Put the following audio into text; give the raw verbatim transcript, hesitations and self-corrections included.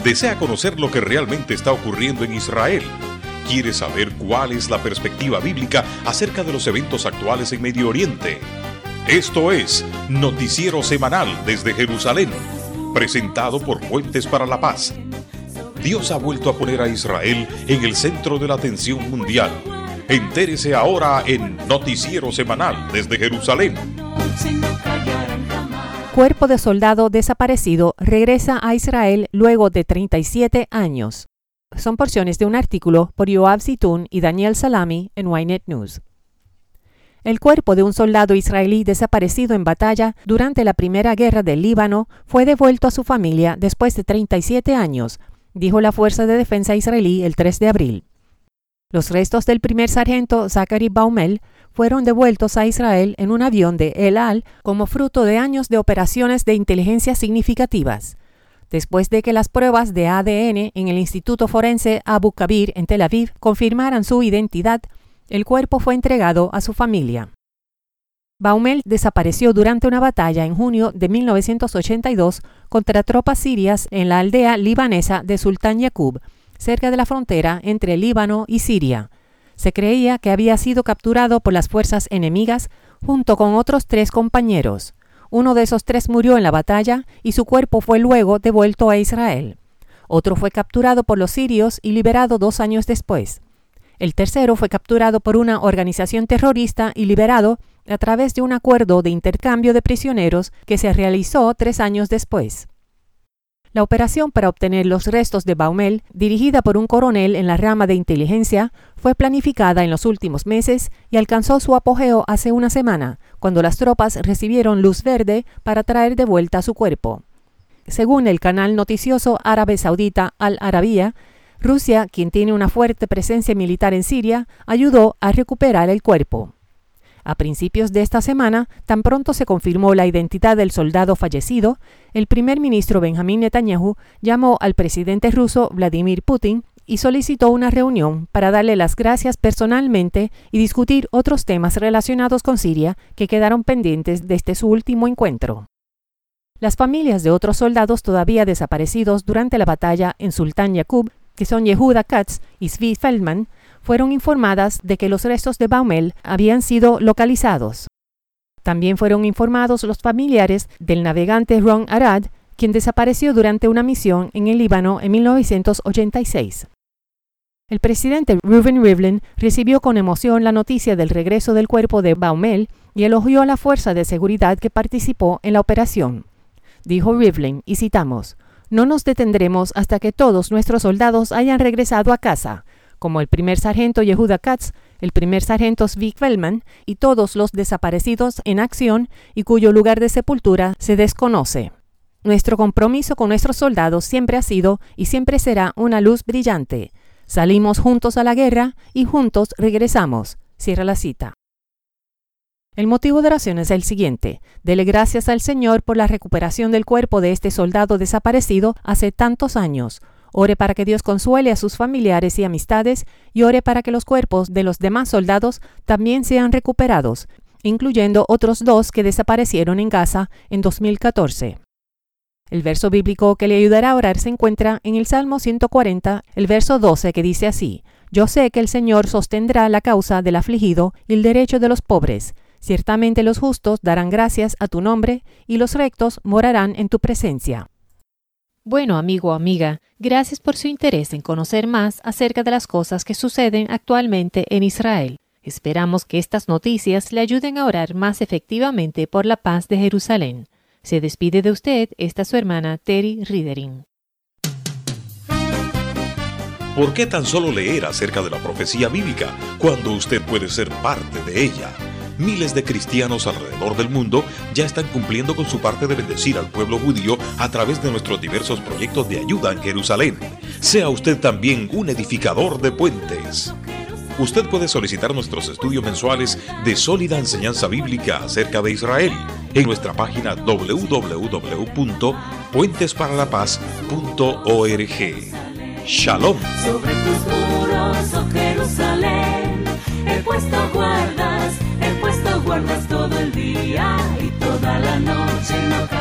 ¿Desea conocer lo que realmente está ocurriendo en Israel? ¿Quiere saber cuál es la perspectiva bíblica acerca de los eventos actuales en Medio Oriente? Esto es Noticiero Semanal desde Jerusalén, presentado por Puentes para la Paz. Dios ha vuelto a poner a Israel en el centro de la atención mundial. Entérese ahora en Noticiero Semanal desde Jerusalén. Cuerpo de soldado desaparecido regresa a Israel luego de treinta y siete años. Son porciones de un artículo por Yoav Zitun y Daniel Salami en Ynet News. El cuerpo de un soldado israelí desaparecido en batalla durante la Primera Guerra del Líbano fue devuelto a su familia después de treinta y siete años, dijo la Fuerza de Defensa israelí el tres de abril. Los restos del primer sargento Zachary Baumel fueron devueltos a Israel en un avión de El Al como fruto de años de operaciones de inteligencia significativas. Después de que las pruebas de A D N en el Instituto Forense Abu Kabir en Tel Aviv confirmaran su identidad, el cuerpo fue entregado a su familia. Baumel desapareció durante una batalla en junio de mil novecientos ochenta y dos contra tropas sirias en la aldea libanesa de Sultan Yaqub, cerca de la frontera entre Líbano y Siria. Se creía que había sido capturado por las fuerzas enemigas junto con otros tres compañeros. Uno de esos tres murió en la batalla y su cuerpo fue luego devuelto a Israel. Otro fue capturado por los sirios y liberado dos años después. El tercero fue capturado por una organización terrorista y liberado a través de un acuerdo de intercambio de prisioneros que se realizó tres años después. La operación para obtener los restos de Baumel, dirigida por un coronel en la rama de inteligencia, fue planificada en los últimos meses y alcanzó su apogeo hace una semana, cuando las tropas recibieron luz verde para traer de vuelta su cuerpo. Según el canal noticioso árabe saudita Al Arabiya, Rusia, quien tiene una fuerte presencia militar en Siria, ayudó a recuperar el cuerpo. A principios de esta semana, tan pronto se confirmó la identidad del soldado fallecido, el primer ministro Benjamín Netanyahu llamó al presidente ruso Vladimir Putin y solicitó una reunión para darle las gracias personalmente y discutir otros temas relacionados con Siria que quedaron pendientes desde su último encuentro. Las familias de otros soldados todavía desaparecidos durante la batalla en Sultan Yaqub, que son Yehuda Katz y Zvi Feldman, fueron informadas de que los restos de Baumel habían sido localizados. También fueron informados los familiares del navegante Ron Arad, quien desapareció durante una misión en el Líbano en mil novecientos ochenta y seis. El presidente Reuven Rivlin recibió con emoción la noticia del regreso del cuerpo de Baumel y elogió a la fuerza de seguridad que participó en la operación. Dijo Rivlin, y citamos, «No nos detendremos hasta que todos nuestros soldados hayan regresado a casa», como el primer sargento Yehuda Katz, el primer sargento Zvi Feldman y todos los desaparecidos en acción y cuyo lugar de sepultura se desconoce. Nuestro compromiso con nuestros soldados siempre ha sido y siempre será una luz brillante. Salimos juntos a la guerra y juntos regresamos. Cierra la cita. El motivo de oración es el siguiente. Dele gracias al Señor por la recuperación del cuerpo de este soldado desaparecido hace tantos años. Ore para que Dios consuele a sus familiares y amistades y ore para que los cuerpos de los demás soldados también sean recuperados, incluyendo otros dos que desaparecieron en Gaza en dos mil catorce. El verso bíblico que le ayudará a orar se encuentra en el Salmo ciento cuarenta, el verso doce, que dice así: «Yo sé que el Señor sostendrá la causa del afligido y el derecho de los pobres. Ciertamente los justos darán gracias a tu nombre y los rectos morarán en tu presencia». Bueno, amigo o amiga, gracias por su interés en conocer más acerca de las cosas que suceden actualmente en Israel. Esperamos que estas noticias le ayuden a orar más efectivamente por la paz de Jerusalén. Se despide de usted esta su hermana Terry Ridering. ¿Por qué tan solo leer acerca de la profecía bíblica cuando usted puede ser parte de ella? Miles de cristianos alrededor del mundo ya están cumpliendo con su parte de bendecir al pueblo judío a través de nuestros diversos proyectos de ayuda en Jerusalén. Sea usted también un edificador de puentes. Usted puede solicitar nuestros estudios mensuales de sólida enseñanza bíblica acerca de Israel en nuestra página doble u doble u doble u punto puentes para la paz punto org. Shalom. Sobre tus muros, oh Jerusalén, he puesto guardas, he puesto guardas todo el día y toda la noche. No